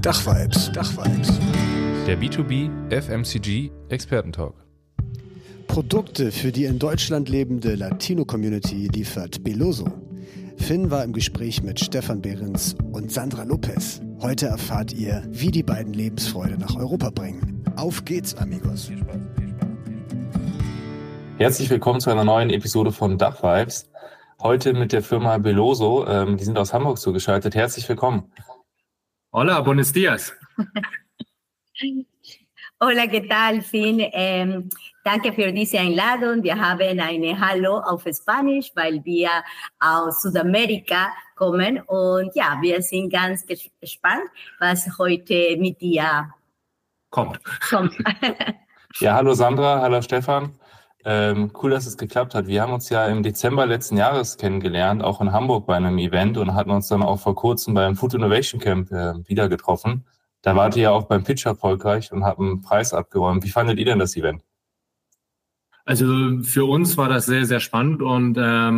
Dachvibes. Der B2B FMCG Expertentalk. Produkte für die in Deutschland lebende Latino-Community liefert Beloso. Finn war im Gespräch mit Stefan Behrens und Sandra Lopez. Heute erfahrt ihr, wie die beiden Lebensfreude nach Europa bringen. Auf geht's, amigos. Viel Spaß. Herzlich willkommen zu einer neuen Episode von Dachvibes. Heute mit der Firma Beloso. Die sind aus Hamburg zugeschaltet. Herzlich willkommen. Hola, buenos días. Hola, ¿qué tal, Finn? Danke für diese Einladung. Wir haben eine Hallo auf Spanisch, weil wir aus Südamerika kommen. Und ja, wir sind ganz gespannt, was heute mit dir kommt. Ja, hallo Sandra, hallo Stefan. Cool, dass es geklappt hat. Wir haben uns ja im Dezember letzten Jahres kennengelernt, auch in Hamburg bei einem Event und hatten uns dann auch vor kurzem beim Food Innovation Camp wieder getroffen. Da wart ihr ja auch beim Pitch erfolgreich und habt einen Preis abgeräumt. Wie fandet ihr denn das Event? Also für uns war das sehr, sehr spannend und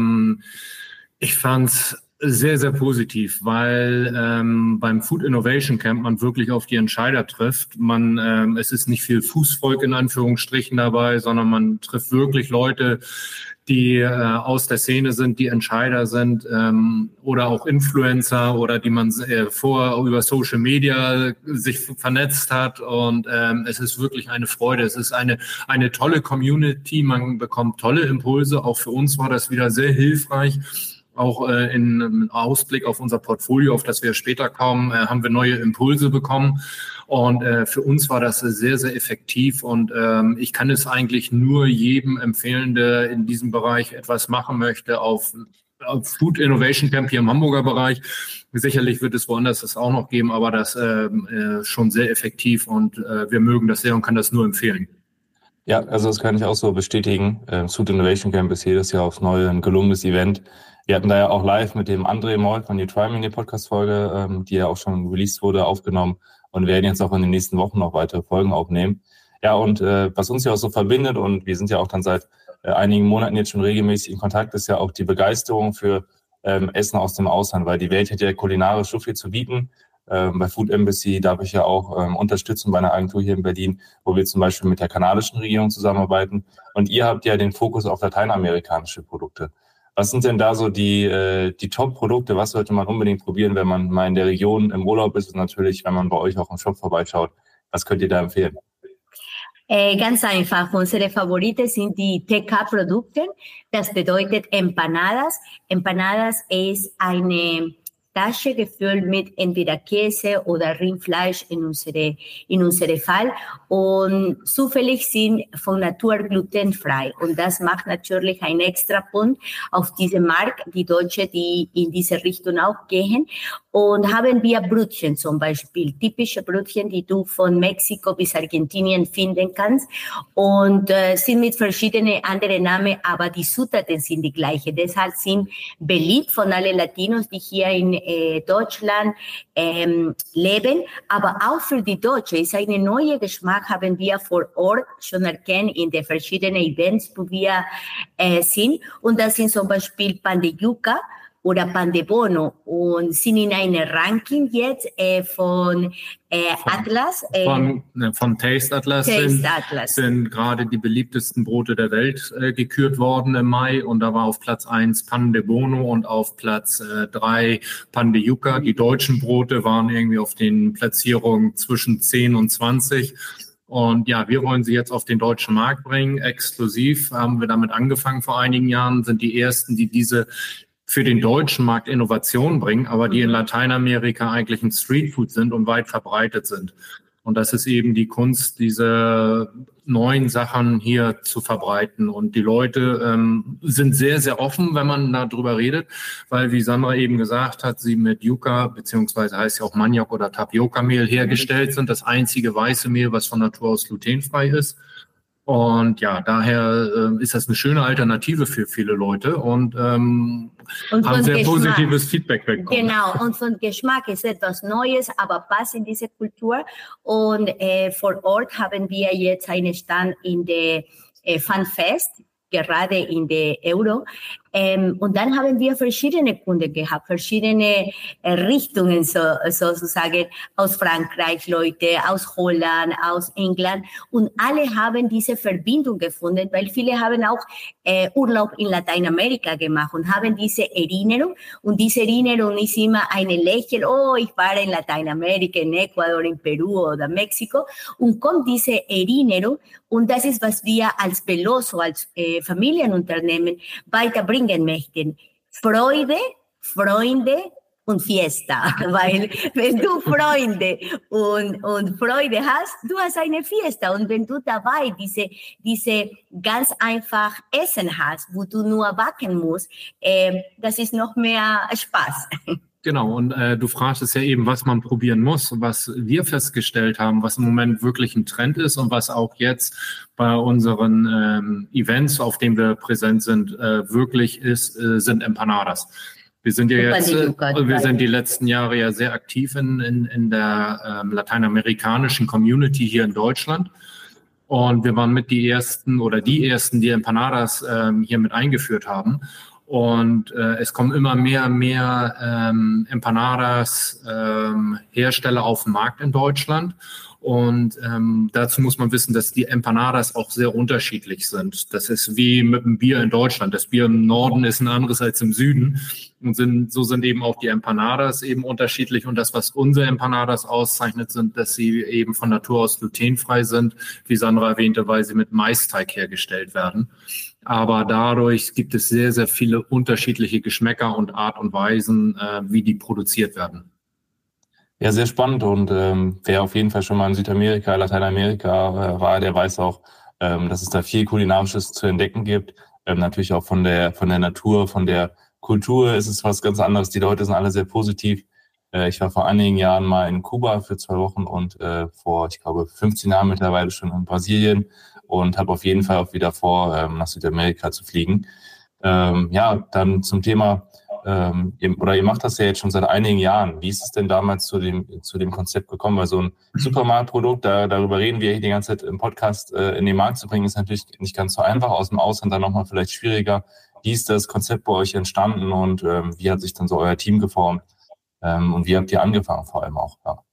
ich fand's sehr, sehr positiv, weil beim Food Innovation Camp man wirklich auf die Entscheider trifft. Es ist nicht viel Fußvolk in Anführungsstrichen dabei, sondern man trifft wirklich Leute, die aus der Szene sind, die Entscheider sind oder auch Influencer oder die man vorher über Social Media sich vernetzt hat. Und es ist wirklich eine Freude. Es ist eine tolle Community. Man bekommt tolle Impulse. Auch für uns war das wieder sehr hilfreich. Auch in Ausblick auf unser Portfolio, auf das wir später kommen, haben wir neue Impulse bekommen. Und für uns war das sehr, sehr effektiv. Und ich kann es eigentlich nur jedem empfehlen, der in diesem Bereich etwas machen möchte, auf Food Innovation Camp hier im Hamburger Bereich. Sicherlich wird es woanders das auch noch geben, aber das schon sehr effektiv. Und wir mögen das sehr und kann das nur empfehlen. Ja, also das kann ich auch so bestätigen. Food Innovation Camp ist jedes Jahr aufs Neue ein gelungenes Event. Wir hatten da ja auch live mit dem André Moll von die Try Me, die Podcast-Folge, die ja auch schon released wurde, aufgenommen und werden jetzt auch in den nächsten Wochen noch weitere Folgen aufnehmen. Ja, und was uns ja auch so verbindet, und wir sind ja auch dann seit einigen Monaten jetzt schon regelmäßig in Kontakt, ist ja auch die Begeisterung für Essen aus dem Ausland, weil die Welt hat ja kulinarisch so viel zu bieten. Bei Food Embassy darf ich ja auch unterstützen bei einer Agentur hier in Berlin, wo wir zum Beispiel mit der kanadischen Regierung zusammenarbeiten. Und ihr habt ja den Fokus auf lateinamerikanische Produkte. Was sind denn da so die Top-Produkte? Was sollte man unbedingt probieren, wenn man mal in der Region im Urlaub ist und natürlich, wenn man bei euch auch im Shop vorbeischaut? Was könnt ihr da empfehlen? Ganz einfach. Unsere Favoriten sind die TK-Produkte. Das bedeutet Empanadas. Empanadas ist eine Tasche gefüllt mit entweder Käse oder Rindfleisch in unsere Fall. Und zufällig sind von Natur glutenfrei. Und das macht natürlich einen extra Punkt auf diesem Markt, die Deutsche, die in diese Richtung auch gehen. Und haben wir Brötchen zum Beispiel, typische Brötchen, die du von Mexiko bis Argentinien finden kannst. Und sind mit verschiedenen anderen Namen, aber die Zutaten sind die gleiche. Deshalb sind beliebt von allen Latinos, die hier in Deutschland leben, aber auch für die Deutschen ist eine neue Geschmack, haben wir vor Ort schon erkannt in den verschiedenen Events, wo wir sind. Und das sind zum Beispiel Pan de Yuca oder Pan de Bono und sind in einem Ranking jetzt von Atlas. Von Taste Atlas sind gerade die beliebtesten Brote der Welt gekürt worden im Mai. Und da war auf Platz 1 Pan de Bono und auf Platz 3 Pan de Yuca. Die deutschen Brote waren irgendwie auf den Platzierungen zwischen 10 und 20. Und ja, wir wollen sie jetzt auf den deutschen Markt bringen. Exklusiv haben wir damit angefangen vor einigen Jahren, sind die ersten, die diese für den deutschen Markt Innovation bringen, aber die in Lateinamerika eigentlich ein Streetfood sind und weit verbreitet sind. Und das ist eben die Kunst, diese neuen Sachen hier zu verbreiten. Und die Leute sind sehr, sehr offen, wenn man darüber redet, weil, wie Sandra eben gesagt hat, sie mit Yuca, beziehungsweise heißt ja auch Maniok oder Tapioca-Mehl hergestellt sind. Das einzige weiße Mehl, was von Natur aus glutenfrei ist. Und ja, daher ist das eine schöne Alternative für viele Leute und haben sehr positives Feedback bekommen. Genau, und von Geschmack ist etwas Neues, aber passt in diese Kultur. Und vor Ort haben wir jetzt einen Stand in der FanFest, gerade in der Euro, Und dann haben wir verschiedene Kunden gehabt, verschiedene Richtungen sozusagen, aus Frankreich Leute, aus Holland, aus England, und alle haben diese Verbindung gefunden, weil viele haben auch Urlaub in Lateinamerika gemacht und haben diese Erinnerung, und diese Erinnerung ist immer eine Lächeln, oh, ich war in Lateinamerika, in Ecuador, in Peru oder Mexiko, und kommt diese Erinnerung, und das ist, was wir als Veloso, als Familienunternehmen weiterbringen möchten. Freude, Freunde und Fiesta, weil wenn du Freunde und Freude hast, du hast eine Fiesta, und wenn du dabei diese ganz einfach Essen hast, wo du nur backen musst, das ist noch mehr Spaß. Genau, und du fragtest ja eben, was man probieren muss, was wir festgestellt haben, was im Moment wirklich ein Trend ist und was auch jetzt bei unseren Events, auf denen wir präsent sind, wirklich ist, sind Empanadas. Wir sind ja jetzt, wir sind die letzten Jahre ja sehr aktiv in der lateinamerikanischen Community hier in Deutschland. Und wir waren mit die ersten, die Empanadas hier mit eingeführt haben. Und es kommen immer mehr Empanadas Hersteller auf den Markt in Deutschland. Und dazu muss man wissen, dass die Empanadas auch sehr unterschiedlich sind. Das ist wie mit dem Bier in Deutschland. Das Bier im Norden ist ein anderes als im Süden. Und so sind eben auch die Empanadas eben unterschiedlich. Und das, was unsere Empanadas auszeichnet, sind, dass sie eben von Natur aus glutenfrei sind, wie Sandra erwähnte, weil sie mit Maisteig hergestellt werden. Aber dadurch gibt es sehr, sehr viele unterschiedliche Geschmäcker und Art und Weisen, wie die produziert werden. Ja, sehr spannend, und wer auf jeden Fall schon mal in Südamerika, Lateinamerika war, der weiß auch, dass es da viel Kulinarisches zu entdecken gibt. Natürlich auch von der Natur, von der Kultur ist es was ganz anderes. Die Leute sind alle sehr positiv. Ich war vor einigen Jahren mal in Kuba für 2 Wochen und vor, ich glaube, 15 Jahren mittlerweile schon in Brasilien, und habe auf jeden Fall auch wieder vor, nach Südamerika zu fliegen. Ja, dann zum Thema, ihr macht das ja jetzt schon seit einigen Jahren. Wie ist es denn damals zu dem Konzept gekommen? Weil so ein Supermarktprodukt, darüber reden wir hier die ganze Zeit im Podcast, in den Markt zu bringen, ist natürlich nicht ganz so einfach. Aus dem Ausland dann nochmal vielleicht schwieriger. Wie ist das Konzept bei euch entstanden, und wie hat sich dann so euer Team geformt? Und wie habt ihr angefangen vor allem auch? Ja.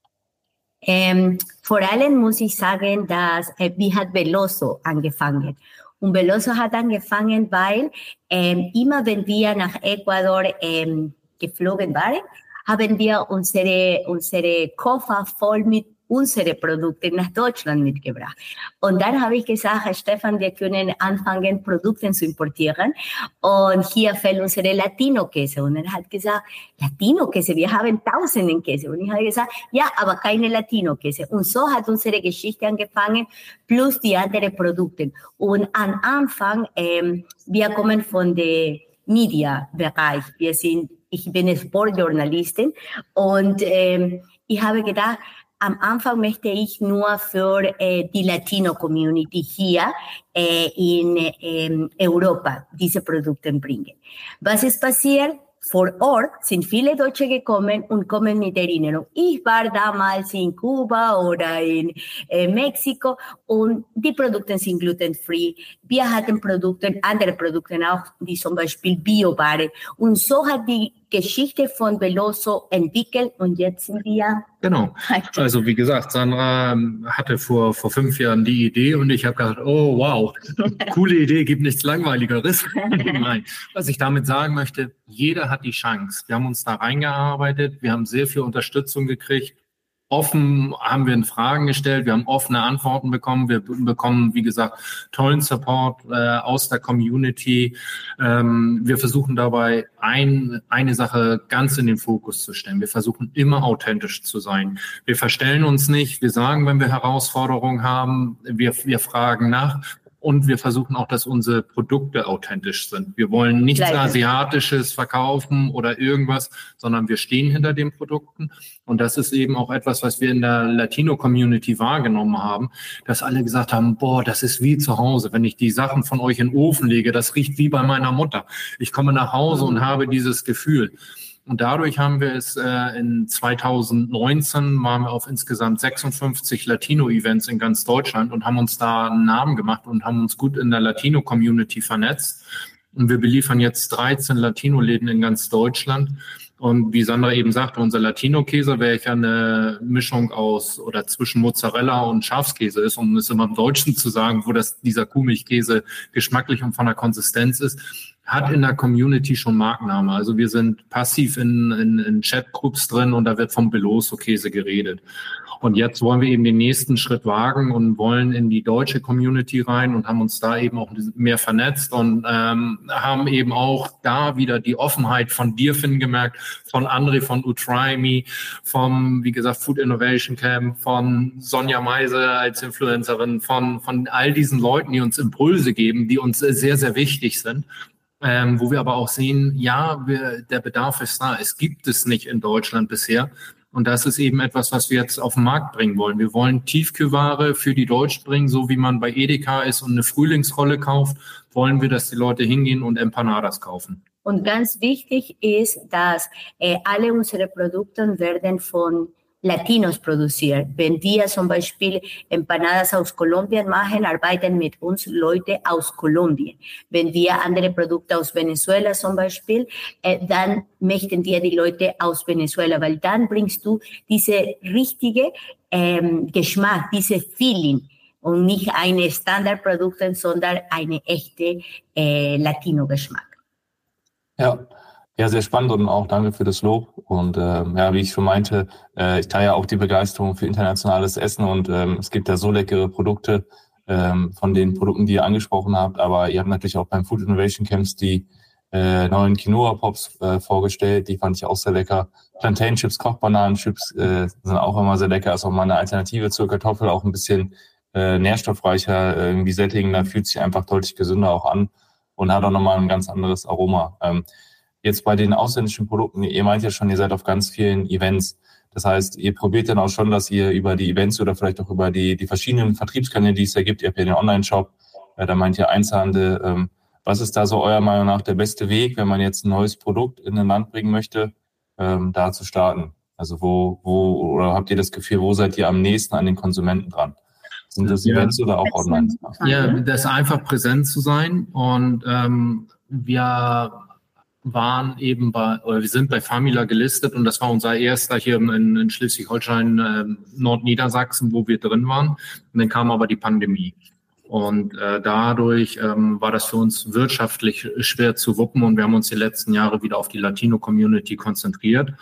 Vor allem muss ich sagen, dass wie hat Veloso angefangen? Und Veloso hat angefangen, weil immer wenn wir nach Ecuador geflogen waren, haben wir unsere Koffer voll mit unsere Produkte nach Deutschland mitgebracht. Und dann habe ich gesagt, Stefan, wir können anfangen, Produkte zu importieren. Und hier fällt unsere Latino-Käse. Und er hat gesagt, Latino-Käse, wir haben tausenden Käse. Und ich habe gesagt, ja, aber keine Latino-Käse. Und so hat unsere Geschichte angefangen, plus die anderen Produkte. Und am Anfang, wir kommen von der Media-Bereich. Ich bin Sportjournalistin, und ich habe gedacht, am Anfang möchte ich nur für die Latino-Community hier in Europa diese Produkte bringen. Was ist passiert? Vor Ort sind viele Deutsche gekommen und kommen mit Erinnerung. Ich war damals in Kuba oder in Mexiko, und die Produkte sind glutenfrei. Wir hatten andere Produkte auch, die zum Beispiel Bio waren. Und so hat die Geschichte von Veloso entwickelt, und jetzt sind wir... Genau. Also wie gesagt, Sandra hatte vor 5 Jahren die Idee, und ich habe gedacht, oh wow, coole Idee, gibt nichts Langweiligeres. Nein. Was ich damit sagen möchte, jeder hat die Chance. Wir haben uns da reingearbeitet, wir haben sehr viel Unterstützung gekriegt. Offen haben wir Fragen gestellt, wir haben offene Antworten bekommen, wir bekommen, wie gesagt, tollen Support aus der Community. Wir versuchen dabei eine Sache ganz in den Fokus zu stellen. Wir versuchen immer authentisch zu sein. Wir verstellen uns nicht, wir sagen, wenn wir Herausforderungen haben, wir fragen nach. Und wir versuchen auch, dass unsere Produkte authentisch sind. Wir wollen nichts Asiatisches verkaufen oder irgendwas, sondern wir stehen hinter den Produkten. Und das ist eben auch etwas, was wir in der Latino-Community wahrgenommen haben, dass alle gesagt haben, boah, das ist wie zu Hause. Wenn ich die Sachen von euch in den Ofen lege, das riecht wie bei meiner Mutter. Ich komme nach Hause und habe dieses Gefühl. Und dadurch haben wir es in 2019 waren wir auf insgesamt 56 Latino-Events in ganz Deutschland und haben uns da einen Namen gemacht und haben uns gut in der Latino-Community vernetzt. Und wir beliefern jetzt 13 Latino-Läden in ganz Deutschland. Und wie Sandra eben sagte, unser Latino-Käse, welcher eine Mischung aus oder zwischen Mozzarella und Schafskäse ist, um es immer im Deutschen zu sagen, wo dieser Kuhmilchkäse geschmacklich und von der Konsistenz ist, hat in der Community schon Markenname. Also wir sind passiv in Chatgroups drin und da wird vom Beloso-Käse geredet. Und jetzt wollen wir eben den nächsten Schritt wagen und wollen in die deutsche Community rein und haben uns da eben auch mehr vernetzt und haben eben auch da wieder die Offenheit von dir, Finn, gemerkt, von André, von Utry.me, vom, wie gesagt, Food Innovation Camp, von Sonja Meise als Influencerin, von all diesen Leuten, die uns Impulse geben, die uns sehr, sehr wichtig sind. Wo wir aber auch sehen, ja, der Bedarf ist da. Es gibt es nicht in Deutschland bisher. Und das ist eben etwas, was wir jetzt auf den Markt bringen wollen. Wir wollen Tiefkühlware für die Deutschen bringen, so wie man bei Edeka ist und eine Frühlingsrolle kauft, wollen wir, dass die Leute hingehen und Empanadas kaufen. Und ganz wichtig ist, dass alle unsere Produkte werden von Latinos produziert. Wenn wir zum Beispiel Empanadas aus Kolumbien machen, arbeiten mit uns Leute aus Kolumbien. Wenn wir andere Produkte aus Venezuela zum Beispiel, dann möchten wir die Leute aus Venezuela, weil dann bringst du diese richtige Geschmack, diese Feeling und nicht eine Standardprodukte, sondern eine echte Latino-Geschmack. Ja, sehr spannend und auch danke für das Lob. Und wie ich schon meinte, ich teile ja auch die Begeisterung für internationales Essen und es gibt ja so leckere Produkte von den Produkten, die ihr angesprochen habt. Aber ihr habt natürlich auch beim Food Innovation Camps die neuen Quinoa Pops vorgestellt. Die fand ich auch sehr lecker. Plantain Chips, Kochbananenchips sind auch immer sehr lecker. Ist auch mal eine Alternative zur Kartoffel, auch ein bisschen nährstoffreicher, irgendwie sättigender, fühlt sich einfach deutlich gesünder auch an und hat auch nochmal ein ganz anderes Aroma. Jetzt bei den ausländischen Produkten, ihr meint ja schon, ihr seid auf ganz vielen Events. Das heißt, ihr probiert dann auch schon, dass ihr über die Events oder vielleicht auch über die verschiedenen Vertriebskanäle, die es da gibt, ihr habt ja den Online-Shop, da meint ihr Einzelhandel. Was ist da so eurer Meinung nach der beste Weg, wenn man jetzt ein neues Produkt in ein Land bringen möchte, da zu starten? Also oder habt ihr das Gefühl, wo seid ihr am nächsten an den Konsumenten dran? Sind das Events oder auch online? Ja, das ist einfach präsent zu sein und wir sind bei Famila gelistet und das war unser erster hier in Schleswig-Holstein, Nordniedersachsen, wo wir drin waren. Und dann kam aber die Pandemie. Und dadurch war das für uns wirtschaftlich schwer zu wuppen und wir haben uns die letzten Jahre wieder auf die Latino-Community konzentriert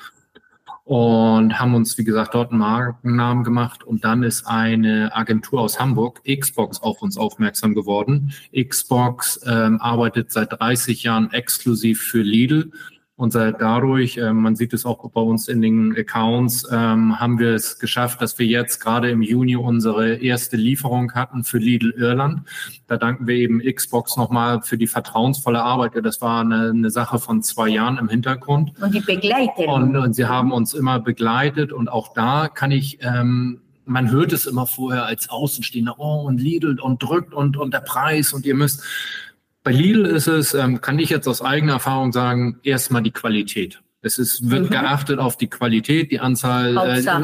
und haben uns, wie gesagt, dort einen Markennamen gemacht. Und dann ist eine Agentur aus Hamburg, Xbox, auf uns aufmerksam geworden. Xbox arbeitet seit 30 Jahren exklusiv für Lidl. Und dadurch, man sieht es auch bei uns in den Accounts, haben wir es geschafft, dass wir jetzt gerade im Juni unsere erste Lieferung hatten für Lidl Irland. Da danken wir eben Xbox nochmal für die vertrauensvolle Arbeit. Das war eine Sache von 2 Jahren im Hintergrund. Und die begleiten. Und sie haben uns immer begleitet. Und auch da kann ich... man hört es immer vorher als Außenstehender, und Lidl und drückt und der Preis und ihr müsst... Bei Lidl ist es, kann ich jetzt aus eigener Erfahrung sagen, erstmal die Qualität. Wird geachtet auf die Qualität, die Anzahl,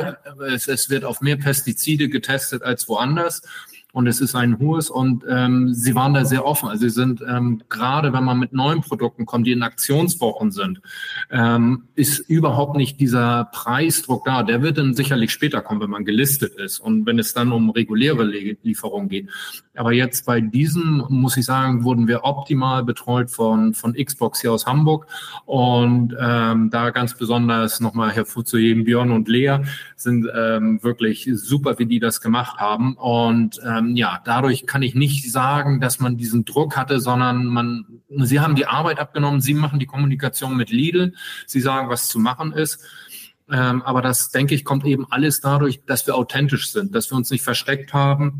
es wird auf mehr Pestizide getestet als woanders. Und es ist ein hohes und sie waren da sehr offen. Also sie sind gerade, wenn man mit neuen Produkten kommt, die in Aktionswochen sind, ist überhaupt nicht dieser Preisdruck da. Der wird dann sicherlich später kommen, wenn man gelistet ist und wenn es dann um reguläre Lieferungen geht. Aber jetzt bei diesem, muss ich sagen, wurden wir optimal betreut von Xbox hier aus Hamburg. Und da ganz besonders nochmal hervorzuheben, Björn und Lea sind wirklich super, wie die das gemacht haben. Und dadurch kann ich nicht sagen, dass man diesen Druck hatte, sondern sie haben die Arbeit abgenommen, sie machen die Kommunikation mit Lidl, sie sagen, was zu machen ist. Aber das, denke ich, kommt eben alles dadurch, dass wir authentisch sind, dass wir uns nicht versteckt haben.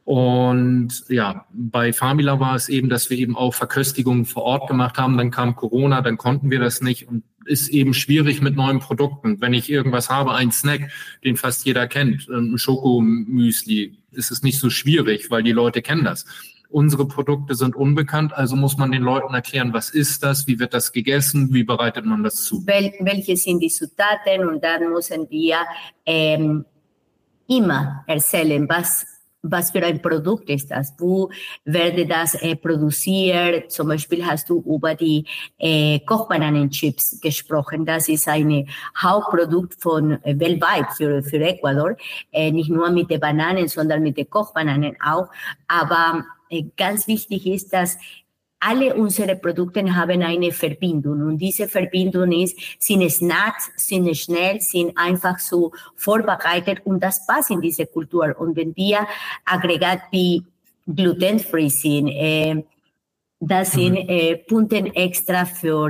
Und ja, bei Famila war es eben, dass wir eben auch Verköstigungen vor Ort gemacht haben. Dann kam Corona, dann konnten wir das nicht und ist eben schwierig mit neuen Produkten. Wenn ich irgendwas habe, einen Snack, den fast jeder kennt, ein Schokomüsli, ist es nicht so schwierig, weil die Leute kennen das. Unsere Produkte sind unbekannt, also muss man den Leuten erklären, was ist das, wie wird das gegessen, wie bereitet man das zu. Welche sind die Zutaten und dann müssen wir immer erzählen, was für ein Produkt ist das? Wo werde das produziert? Zum Beispiel hast du über die Kochbananenchips gesprochen. Das ist ein Hauptprodukt von weltweit für Ecuador. Nicht nur mit den Bananen, sondern mit den Kochbananen auch. Aber ganz wichtig ist, dass alle unsere Produkte haben eine Verbindung und diese Verbindung sind Snacks, sind schnell, sind einfach so vorbereitet und das passt in diese Kultur. Und wenn wir Aggregat wie glutenfree sind, das sind Punkte extra für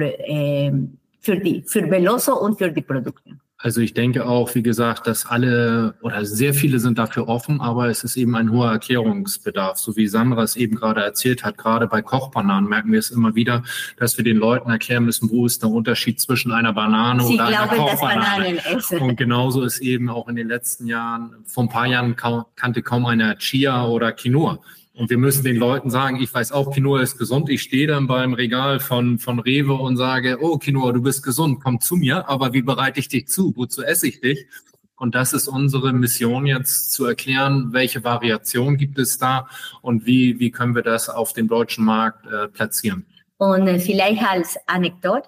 Veloso und für die Produkte. Also ich denke auch, wie gesagt, dass alle oder sehr viele sind dafür offen, aber es ist eben ein hoher Erklärungsbedarf. So wie Sandra es eben gerade erzählt hat, gerade bei Kochbananen merken wir es immer wieder, dass wir den Leuten erklären müssen, wo ist der Unterschied zwischen einer Banane oder einer Kochbanane. Und genauso ist eben auch in den letzten Jahren, vor ein paar Jahren kannte kaum einer Chia oder Quinoa. Und wir müssen den Leuten sagen, ich weiß auch, Quinoa ist gesund. Ich stehe dann beim Regal von Rewe und sage, oh Quinoa, du bist gesund, komm zu mir. Aber wie bereite ich dich zu? Wozu esse ich dich? Und das ist unsere Mission jetzt zu erklären, welche Variation gibt es da und wie können wir das auf dem deutschen Markt platzieren. Und vielleicht als Anekdote,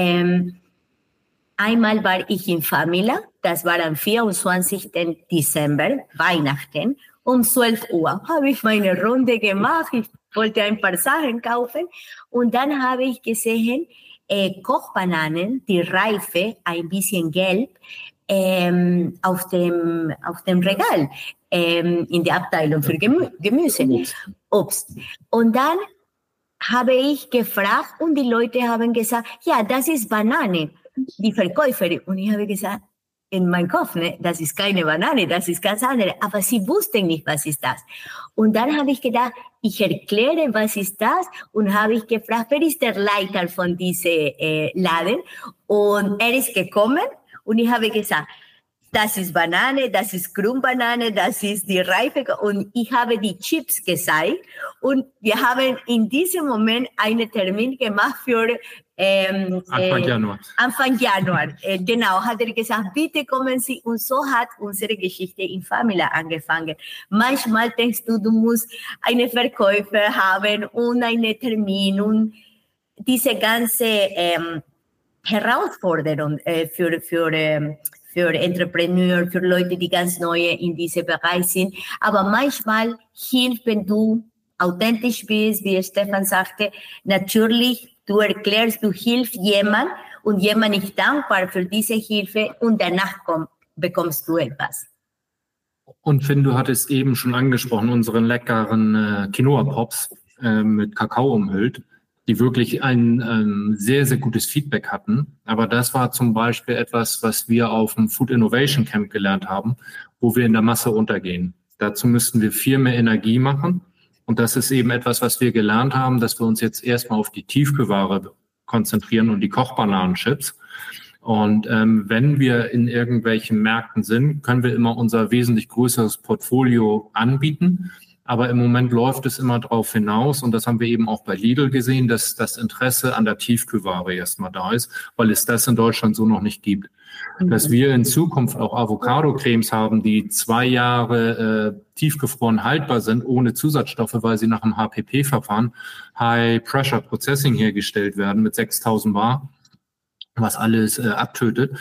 einmal war ich in Famila, das war am 24. Dezember, Weihnachten. Um 12 Uhr habe ich meine Runde gemacht. Ich wollte ein paar Sachen kaufen. Und dann habe ich gesehen, Kochbananen, die Reife, ein bisschen gelb, auf dem Regal, in der Abteilung für Gemüse, Obst. Und dann habe ich gefragt und die Leute haben gesagt, ja, das ist Banane, die Verkäuferin. Und ich habe gesagt, in meinem Kopf, ne, das ist keine Banane, das ist ganz andere. Aber sie wussten nicht, was ist das. Und dann habe ich gedacht, ich erkläre, was ist das? Und habe ich gefragt, wer ist der Leiter von diesem Laden? Und er ist gekommen und ich habe gesagt, das ist Banane, das ist Krummbanane, das ist die Reife. Und ich habe die Chips gezeigt. Und wir haben in diesem Moment einen Termin gemacht für Anfang Januar. Anfang Januar, genau, hat er gesagt, bitte kommen Sie. Und so hat unsere Geschichte in Famila angefangen. Manchmal denkst du, du musst einen Verkäufer haben und einen Termin und diese ganze Herausforderung für Entrepreneur, für Leute, die ganz neu in diesem Bereich sind. Aber manchmal hilft, wenn du authentisch bist, wie Stefan sagte, natürlich, du erklärst, du hilfst jemand und jemand ist dankbar für diese Hilfe und danach bekommst du etwas. Und Finn, du hattest eben schon angesprochen, unseren leckeren Quinoa-Pops mit Kakao umhüllt, die wirklich ein sehr, sehr gutes Feedback hatten. Aber das war zum Beispiel etwas, was wir auf dem Food Innovation Camp gelernt haben, wo wir in der Masse untergehen. Dazu müssten wir viel mehr Energie machen. Und das ist eben etwas, was wir gelernt haben, dass wir uns jetzt erstmal auf die Tiefkühlware konzentrieren und die Kochbananenchips. Und wenn wir in irgendwelchen Märkten sind, können wir immer unser wesentlich größeres Portfolio anbieten. Aber im Moment läuft es immer darauf hinaus, und das haben wir eben auch bei Lidl gesehen, dass das Interesse an der Tiefkühlware erstmal da ist, weil es das in Deutschland so noch nicht gibt. Dass wir in Zukunft auch Avocado-Cremes haben, die 2 Jahre tiefgefroren haltbar sind, ohne Zusatzstoffe, weil sie nach dem HPP-Verfahren, High Pressure Processing, hergestellt werden mit 6000 Bar, was alles abtötet,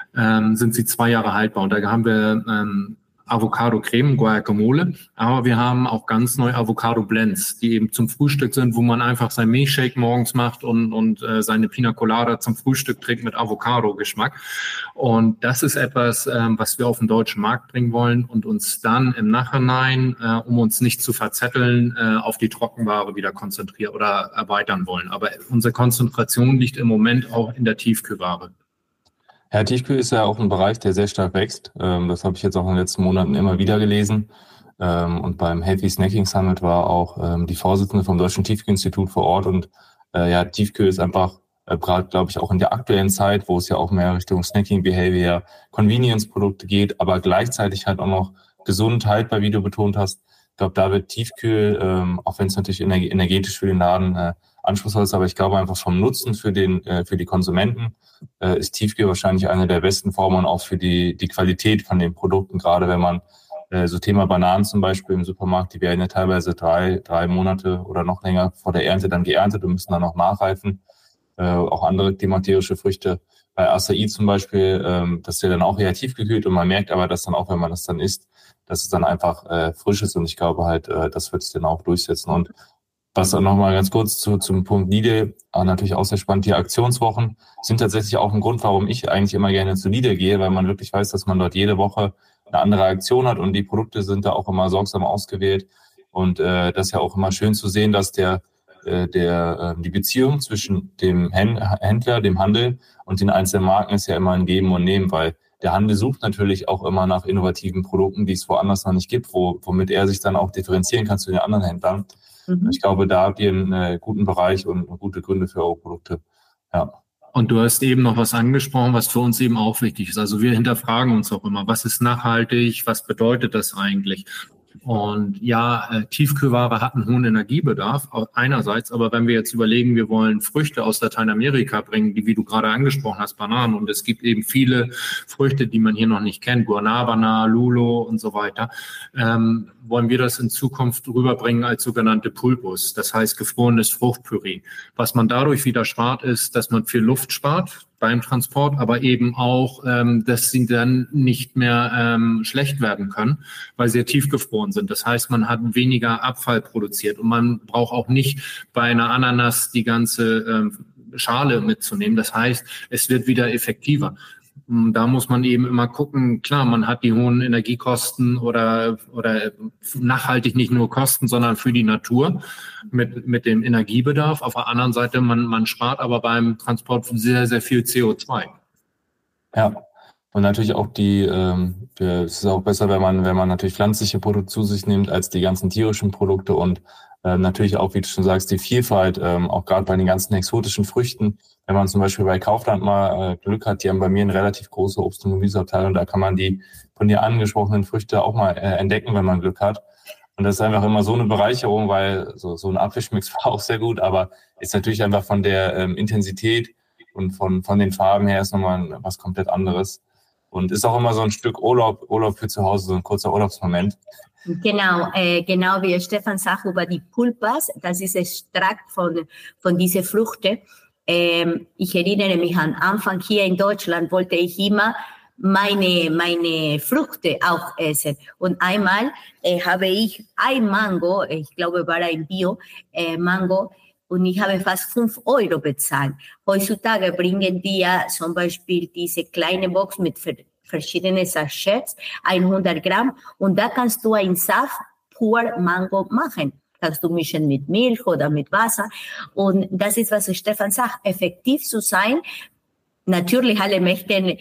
sind sie 2 Jahre haltbar. Und da haben wir Avocado-Creme, Guacamole, aber wir haben auch ganz neue Avocado-Blends, die eben zum Frühstück sind, wo man einfach sein Milchshake morgens macht und seine Pina Colada zum Frühstück trinkt mit Avocado-Geschmack. Und das ist etwas, was wir auf den deutschen Markt bringen wollen und uns dann im Nachhinein, um uns nicht zu verzetteln, auf die Trockenware wieder konzentrieren oder erweitern wollen. Aber unsere Konzentration liegt im Moment auch in der Tiefkühlware. Ja, Tiefkühl ist ja auch ein Bereich, der sehr stark wächst. Das habe ich jetzt auch in den letzten Monaten immer wieder gelesen. Und beim Healthy Snacking Summit war auch die Vorsitzende vom Deutschen Tiefkühlinstitut vor Ort. Und ja, Tiefkühl ist einfach gerade, glaube ich, auch in der aktuellen Zeit, wo es ja auch mehr Richtung Snacking Behavior, Convenience-Produkte geht, aber gleichzeitig halt auch noch gesund, haltbar, wie du betont hast. Ich glaube, da wird Tiefkühl, auch wenn es natürlich energetisch für den Laden anspruchsvoll ist, aber ich glaube einfach vom Nutzen für die Konsumenten ist Tiefkühl wahrscheinlich eine der besten Formen auch für die Qualität von den Produkten, gerade wenn man So Thema Bananen zum Beispiel im Supermarkt, die werden ja teilweise drei Monate oder noch länger vor der Ernte dann geerntet und müssen dann noch nachreifen. Auch andere klimakterische Früchte. Bei Acai zum Beispiel, das ist ja dann auch eher tiefgekühlt und man merkt aber, dass dann auch, wenn man das dann isst, dass es dann einfach frisch ist und ich glaube halt, das wird sich dann auch durchsetzen. Und was dann nochmal ganz kurz zum Punkt Lidl, natürlich auch sehr spannend, die Aktionswochen sind tatsächlich auch ein Grund, warum ich eigentlich immer gerne zu Lidl gehe, weil man wirklich weiß, dass man dort jede Woche eine andere Aktion hat und die Produkte sind da auch immer sorgsam ausgewählt und das ist ja auch immer schön zu sehen, dass die Beziehung zwischen dem Händler, dem Handel und den einzelnen Marken ist ja immer ein Geben und Nehmen, weil der Handel sucht natürlich auch immer nach innovativen Produkten, die es woanders noch nicht gibt, womit er sich dann auch differenzieren kann zu den anderen Händlern. Ich glaube, da habt ihr einen guten Bereich und gute Gründe für eure Produkte. Ja. Und du hast eben noch was angesprochen, was für uns eben auch wichtig ist. Also wir hinterfragen uns auch immer, was ist nachhaltig, was bedeutet das eigentlich? Und ja, Tiefkühlware hat einen hohen Energiebedarf einerseits, aber wenn wir jetzt überlegen, wir wollen Früchte aus Lateinamerika bringen, die, wie du gerade angesprochen hast, Bananen, und es gibt eben viele Früchte, die man hier noch nicht kennt, Guanabana, Lulo und so weiter, wollen wir das in Zukunft rüberbringen als sogenannte Pulpus, das heißt gefrorenes Fruchtpüree. Was man dadurch wieder spart, ist, dass man viel Luft spart beim Transport, aber eben auch, dass sie dann nicht mehr schlecht werden können, weil sie ja tiefgefroren sind. Das heißt, man hat weniger Abfall produziert und man braucht auch nicht bei einer Ananas die ganze Schale mitzunehmen. Das heißt, es wird wieder effektiver. Da muss man eben immer gucken, klar, man hat die hohen Energiekosten oder nachhaltig nicht nur Kosten, sondern für die Natur mit dem Energiebedarf. Auf der anderen Seite, man spart aber beim Transport sehr, sehr viel CO2. Ja, und natürlich auch es ist auch besser, wenn man natürlich pflanzliche Produkte zu sich nimmt, als die ganzen tierischen Produkte und natürlich auch, wie du schon sagst, die Vielfalt, auch gerade bei den ganzen exotischen Früchten. Wenn man zum Beispiel bei Kaufland mal Glück hat, die haben bei mir eine relativ große Obst- und Gemüseabteilung, da kann man die von dir angesprochenen Früchte auch mal entdecken, wenn man Glück hat. Und das ist einfach immer so eine Bereicherung, weil so ein Apfelschmix war auch sehr gut, aber ist natürlich einfach von der Intensität und von den Farben her ist nochmal was komplett anderes. Und ist auch immer so ein Stück Urlaub für zu Hause, so ein kurzer Urlaubsmoment. Genau, wie Stefan sagt über die Pulpas, das ist Extrakt von dieser Früchte. Ich erinnere mich an Anfang hier in Deutschland wollte ich immer meine Früchte auch essen. Und einmal habe ich ein Mango, ich glaube war ein Bio-Mango, und ich habe fast 5 € bezahlt. Heutzutage bringen die ja zum Beispiel diese kleine Box mit verschiedene Sachets, 100 Gramm, und da kannst du einen Saft pur Mango machen. Kannst du mischen mit Milch oder mit Wasser. Und das ist, was Stefan sagt, effektiv zu sein. Natürlich, alle möchten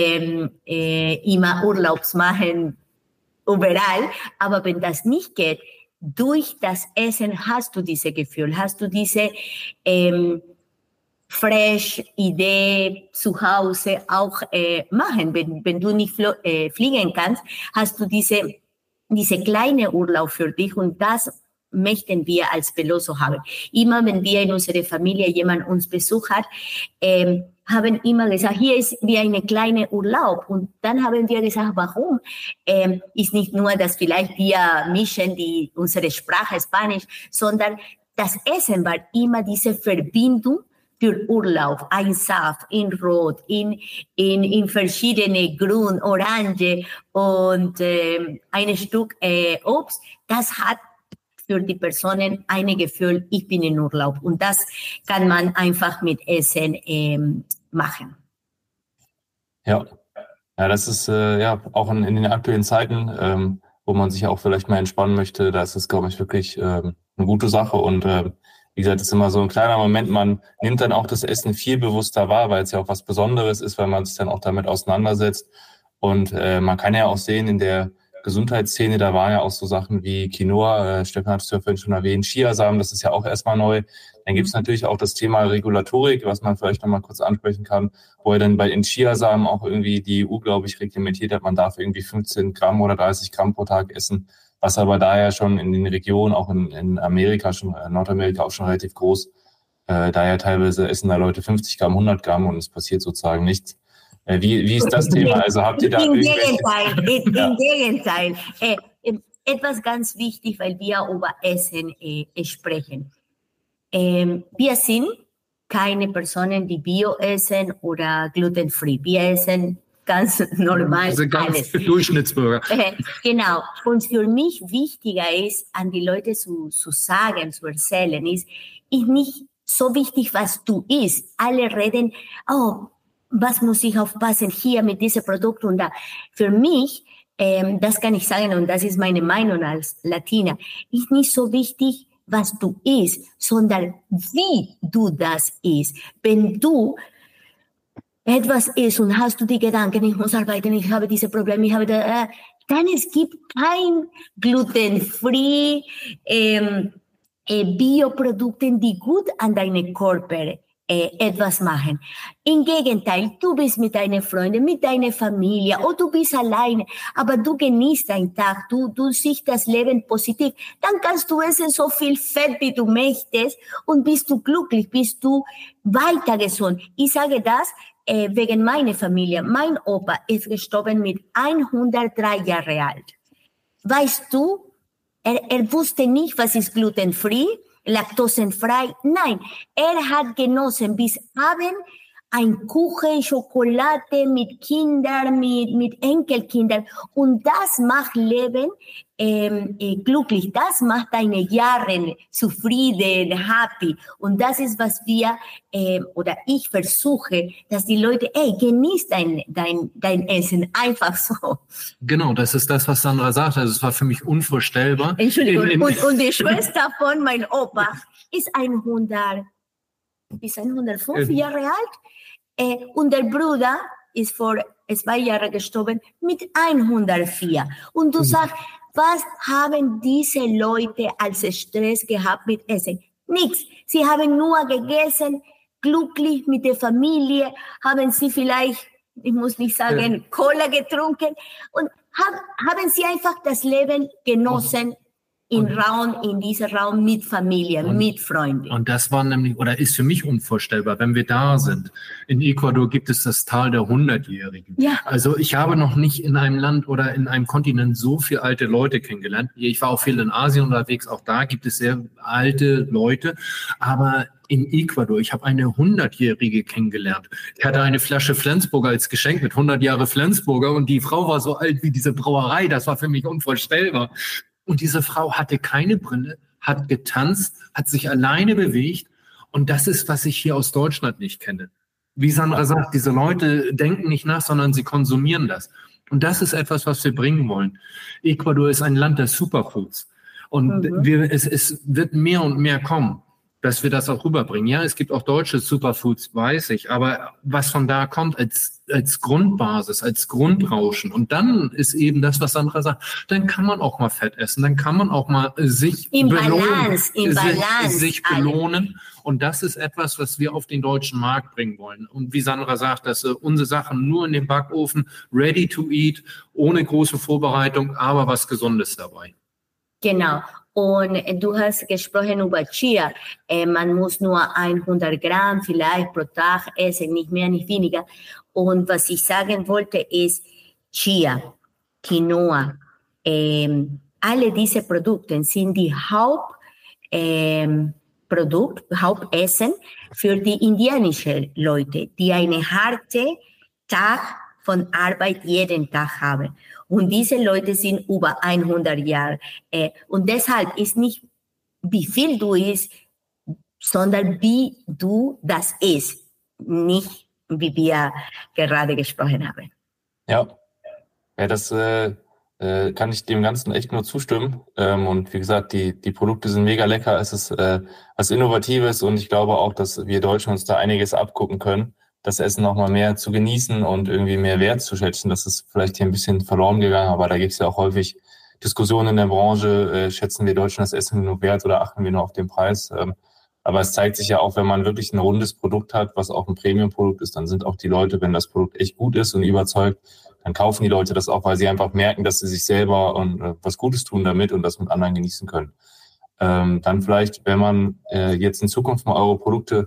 immer Urlaubs machen, überall. Aber wenn das nicht geht, durch das Essen hast du dieses Gefühl, hast du diese fresh Idee zu Hause auch machen. Wenn du nicht fliegen kannst, hast du diese kleine Urlaub für dich, und das möchten wir als Peloso haben. Immer wenn wir in unserer Familie jemand uns besucht hat, haben immer gesagt, hier ist wie eine kleine Urlaub. Und dann haben wir gesagt, warum? Ist nicht nur, dass vielleicht wir mischen unsere Sprache Spanisch, sondern das Essen war immer diese Verbindung für Urlaub, ein Saft in Rot, in verschiedene Grün, Orange und ein Stück Obst. Das hat für die Personen ein Gefühl, ich bin in Urlaub. Und das kann man einfach mit Essen machen. Ja, das ist auch in den aktuellen Zeiten, wo man sich auch vielleicht mal entspannen möchte, da ist es, glaube ich, wirklich eine gute Sache. Und wie gesagt, es ist immer so ein kleiner Moment, man nimmt dann auch das Essen viel bewusster wahr, weil es ja auch was Besonderes ist, weil man sich dann auch damit auseinandersetzt. Und man kann ja auch sehen, in der Gesundheitsszene, da waren ja auch so Sachen wie Quinoa, Stefan hat es ja vorhin schon erwähnt, Chiasamen, das ist ja auch erstmal neu. Dann gibt es natürlich auch das Thema Regulatorik, was man vielleicht nochmal kurz ansprechen kann, wo er dann bei den Chiasamen auch irgendwie die EU, glaube ich, reglementiert hat, man darf irgendwie 15 Gramm oder 30 Gramm pro Tag essen, was aber da ja schon in den Regionen, auch in Amerika, Nordamerika auch schon relativ groß, da ja teilweise essen da Leute 50 Gramm, 100 Gramm und es passiert sozusagen nichts. Wie ist das Thema? Also habt ihr da Im irgendwelche... Gegenteil. Etwas ganz wichtig, weil wir über Essen sprechen. Wir sind keine Personen, die Bio essen oder glutenfrei. Wir essen ganz normal also ganz alles. Durchschnittsbürger. Genau. Und für mich wichtiger ist, an die Leute zu sagen, zu erzählen, ist nicht so wichtig, was du isst. Alle reden, was muss ich aufpassen hier mit diesem Produkt und da. Für mich, das kann ich sagen, und das ist meine Meinung als Latina, ist nicht so wichtig, was du isst, sondern wie du das isst. Wenn du etwas isst und hast du die Gedanken, ich muss arbeiten, ich habe diese Probleme, dann es gibt kein glutenfrei Bioprodukte, die gut an deinen Körper etwas machen. Im Gegenteil, du bist mit deinen Freunden, mit deiner Familie oder du bist alleine, aber du genießt deinen Tag, du siehst das Leben positiv, dann kannst du essen so viel Fett, wie du möchtest und bist du glücklich, bist du weiter gesund. Ich sage das wegen meiner Familie. Mein Opa ist gestorben mit 103 Jahren alt. Weißt du, er wusste nicht, was ist glutenfrei, laktosenfrei. Nein, er hat genossen bis Abend ein Kuchen, Schokolade mit Kindern, mit Enkelkindern. Und das macht Leben glücklich. Das macht deine Jahre zufrieden, happy. Und das ist, was wir, oder ich versuche, dass die Leute, genieß dein Essen. Einfach so. Genau, das ist das, was Sandra sagt. Also es war für mich unvorstellbar. Entschuldigung. Und die Schwester von meinem Opa ist 105 Jahre alt. Und der Bruder ist vor 2 Jahren gestorben mit 104. Und du sagst, was haben diese Leute als Stress gehabt mit Essen? Nichts. Sie haben nur gegessen, glücklich mit der Familie, haben sie vielleicht, ich muss nicht sagen, Cola getrunken und haben sie einfach das Leben genossen. In diesem Raum mit Familie, mit Freunden. Und das war nämlich, oder ist für mich unvorstellbar, wenn wir da sind. In Ecuador gibt es das Tal der 100-Jährigen. Ja. Also ich habe noch nicht in einem Land oder in einem Kontinent so viele alte Leute kennengelernt. Ich war auch viel in Asien unterwegs, auch da gibt es sehr alte Leute. Aber in Ecuador, ich habe eine 100-Jährige kennengelernt. Ich hatte eine Flasche Flensburger als Geschenk mit 100 Jahre Flensburger und die Frau war so alt wie diese Brauerei. Das war für mich unvorstellbar. Und diese Frau hatte keine Brille, hat getanzt, hat sich alleine bewegt. Und das ist, was ich hier aus Deutschland nicht kenne. Wie Sandra sagt, diese Leute denken nicht nach, sondern sie konsumieren das. Und das ist etwas, was wir bringen wollen. Ecuador ist ein Land der Superfoods. Und es wird mehr und mehr kommen, dass wir das auch rüberbringen. Ja, es gibt auch deutsche Superfoods, weiß ich. Aber was von da kommt als Grundbasis, als Grundrauschen. Und dann ist eben das, was Sandra sagt, dann kann man auch mal Fett essen, dann kann man auch mal sich belohnen. Und das ist etwas, was wir auf den deutschen Markt bringen wollen. Und wie Sandra sagt, dass unsere Sachen nur in den Backofen, ready to eat, ohne große Vorbereitung, aber was Gesundes dabei. Genau. Und du hast gesprochen über Chia. Man muss nur 100 Gramm vielleicht pro Tag essen, nicht mehr, nicht weniger. Und was ich sagen wollte ist, Chia, Quinoa, alle diese Produkte sind die Hauptessen für die indianischen Leute, die eine harte Tag von Arbeit jeden Tag haben. Und diese Leute sind über 100 Jahre. Und deshalb ist nicht, wie viel du isst, sondern wie du das isst. Nicht, wie wir gerade gesprochen haben. Ja, das kann ich dem Ganzen echt nur zustimmen. Und wie gesagt, die Produkte sind mega lecker. Es ist was Innovatives und ich glaube auch, dass wir Deutschen uns da einiges abgucken können, das Essen noch mal mehr zu genießen und irgendwie mehr wertzuschätzen. Das ist vielleicht hier ein bisschen verloren gegangen, aber da gibt es ja auch häufig Diskussionen in der Branche. Schätzen wir Deutschen das Essen genug wert oder achten wir nur auf den Preis? Aber es zeigt sich ja auch, wenn man wirklich ein rundes Produkt hat, was auch ein Premium-Produkt ist, dann sind auch die Leute, wenn das Produkt echt gut ist und überzeugt, dann kaufen die Leute das auch, weil sie einfach merken, dass sie sich selber was Gutes tun damit und das mit anderen genießen können. Dann vielleicht, wenn man jetzt in Zukunft mal eure Produkte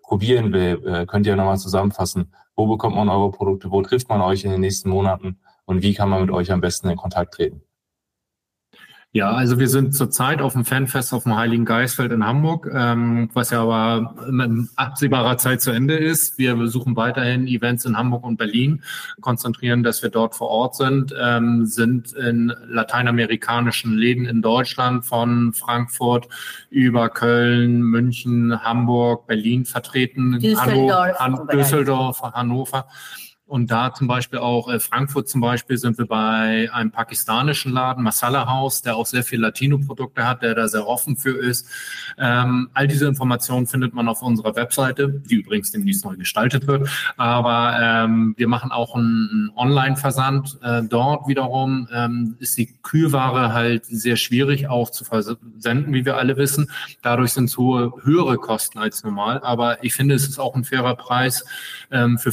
probieren will, könnt ihr nochmal zusammenfassen. Wo bekommt man eure Produkte? Wo trifft man euch in den nächsten Monaten? Und wie kann man mit euch am besten in Kontakt treten? Ja, also wir sind zurzeit auf dem Fanfest auf dem Heiligen Geistfeld in Hamburg, was ja aber in absehbarer Zeit zu Ende ist. Wir besuchen weiterhin Events in Hamburg und Berlin, konzentrieren, dass wir dort vor Ort sind in lateinamerikanischen Läden in Deutschland von Frankfurt über Köln, München, Hamburg, Berlin vertreten, Düsseldorf, Hannover. Und da zum Beispiel auch Frankfurt zum Beispiel sind wir bei einem pakistanischen Laden, Masala House, der auch sehr viel Latino-Produkte hat, der da sehr offen für ist. All diese Informationen findet man auf unserer Webseite, die übrigens demnächst neu gestaltet wird. Aber wir machen auch einen Online-Versand. Dort wiederum ist die Kühlware halt sehr schwierig auch zu versenden, wie wir alle wissen. Dadurch sind es höhere Kosten als normal. Aber ich finde, es ist auch ein fairer Preis für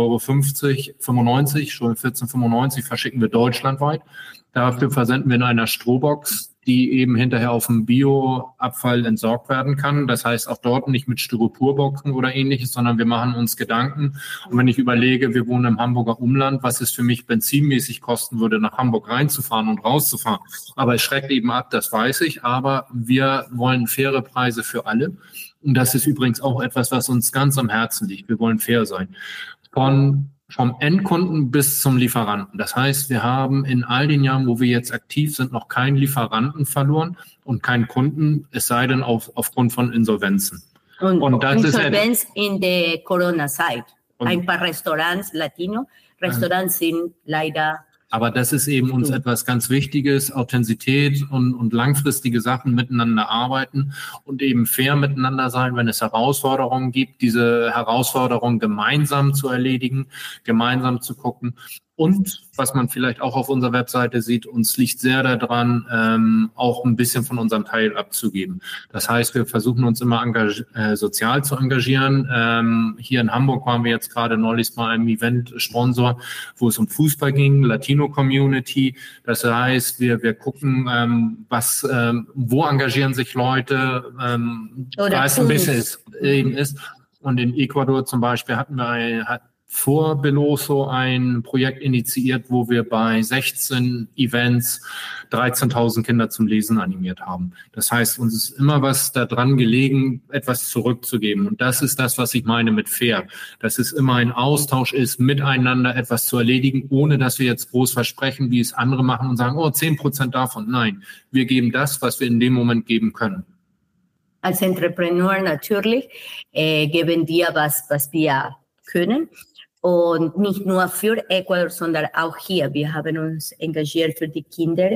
14,95 verschicken wir deutschlandweit. Dafür versenden wir in einer Strohbox, die eben hinterher auf dem Bioabfall entsorgt werden kann. Das heißt auch dort nicht mit Styroporboxen oder ähnliches, sondern wir machen uns Gedanken. Und wenn ich überlege, wir wohnen im Hamburger Umland, was es für mich benzinmäßig kosten würde, nach Hamburg reinzufahren und rauszufahren. Aber es schreckt eben ab, das weiß ich. Aber wir wollen faire Preise für alle. Und das ist übrigens auch etwas, was uns ganz am Herzen liegt. Wir wollen fair sein. Vom Endkunden bis zum Lieferanten. Das heißt, wir haben in all den Jahren, wo wir jetzt aktiv sind, noch keinen Lieferanten verloren und keinen Kunden, es sei denn aufgrund von Insolvenzen. Und das Insolvenz in der Corona-Zeit. Ein paar Restaurants, Latino-Restaurants sind leider... Aber das ist eben uns etwas ganz Wichtiges, Authentizität und langfristige Sachen miteinander arbeiten und eben fair miteinander sein, wenn es Herausforderungen gibt, diese Herausforderungen gemeinsam zu erledigen, gemeinsam zu gucken. Und was man vielleicht auch auf unserer Webseite sieht, uns liegt sehr daran, auch ein bisschen von unserem Teil abzugeben. Das heißt, wir versuchen uns immer sozial zu engagieren. Hier in Hamburg waren wir jetzt gerade neulich mal einem Event-Sponsor, wo es um Fußball ging, Latino-Community. Das heißt, wir gucken, wo engagieren sich Leute, da es ein bisschen ist. Und in Ecuador zum Beispiel hatten wir vor Beloso ein Projekt initiiert, wo wir bei 16 Events 13.000 Kinder zum Lesen animiert haben. Das heißt, uns ist immer was daran gelegen, etwas zurückzugeben. Und das ist das, was ich meine mit fair. Dass es immer ein Austausch ist, miteinander etwas zu erledigen, ohne dass wir jetzt groß versprechen, wie es andere machen und sagen, 10% davon. Nein, wir geben das, was wir in dem Moment geben können. Als Entrepreneur natürlich geben wir was wir können. Und nicht nur für Ecuador, sondern auch hier. Wir haben uns engagiert für die Kinder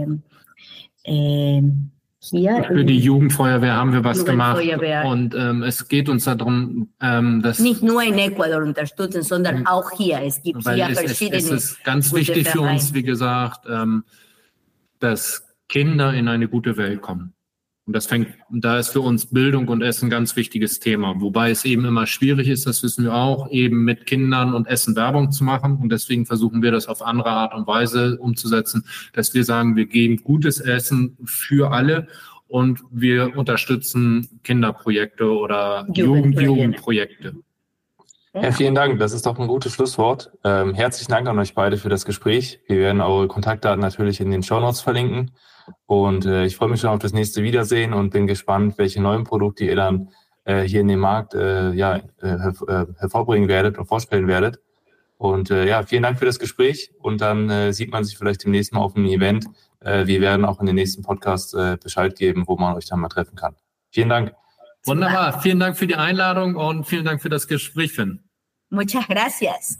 hier. Für die Jugendfeuerwehr haben wir was gemacht. Und es geht uns darum, dass... Nicht nur in Ecuador unterstützen, sondern auch hier. Es gibt hier verschiedene... Es ist ganz wichtig für uns, wie gesagt, dass Kinder in eine gute Welt kommen. Und da ist für uns Bildung und Essen ein ganz wichtiges Thema. Wobei es eben immer schwierig ist, das wissen wir auch, eben mit Kindern und Essen Werbung zu machen. Und deswegen versuchen wir das auf andere Art und Weise umzusetzen, dass wir sagen, wir geben gutes Essen für alle und wir unterstützen Kinderprojekte oder Jugendprojekte. Ja, vielen Dank. Das ist doch ein gutes Schlusswort. Herzlichen Dank an euch beide für das Gespräch. Wir werden eure Kontaktdaten natürlich in den Shownotes verlinken. Und ich freue mich schon auf das nächste Wiedersehen und bin gespannt, welche neuen Produkte ihr dann hier in den Markt hervorbringen werdet und vorstellen werdet. Und vielen Dank für das Gespräch. Und dann sieht man sich vielleicht demnächst mal auf einem Event. Wir werden auch in den nächsten Podcast Bescheid geben, wo man euch dann mal treffen kann. Vielen Dank. Wunderbar. Vielen Dank für die Einladung und vielen Dank für das Gespräch, Finn. Muchas gracias.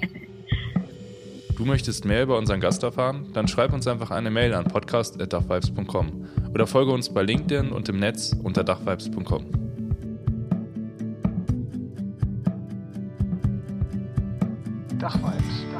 Du möchtest mehr über unseren Gast erfahren? Dann schreib uns einfach eine Mail an podcast@dachvibes.com oder folge uns bei LinkedIn und im Netz unter dachvibes.com. Dachvibes.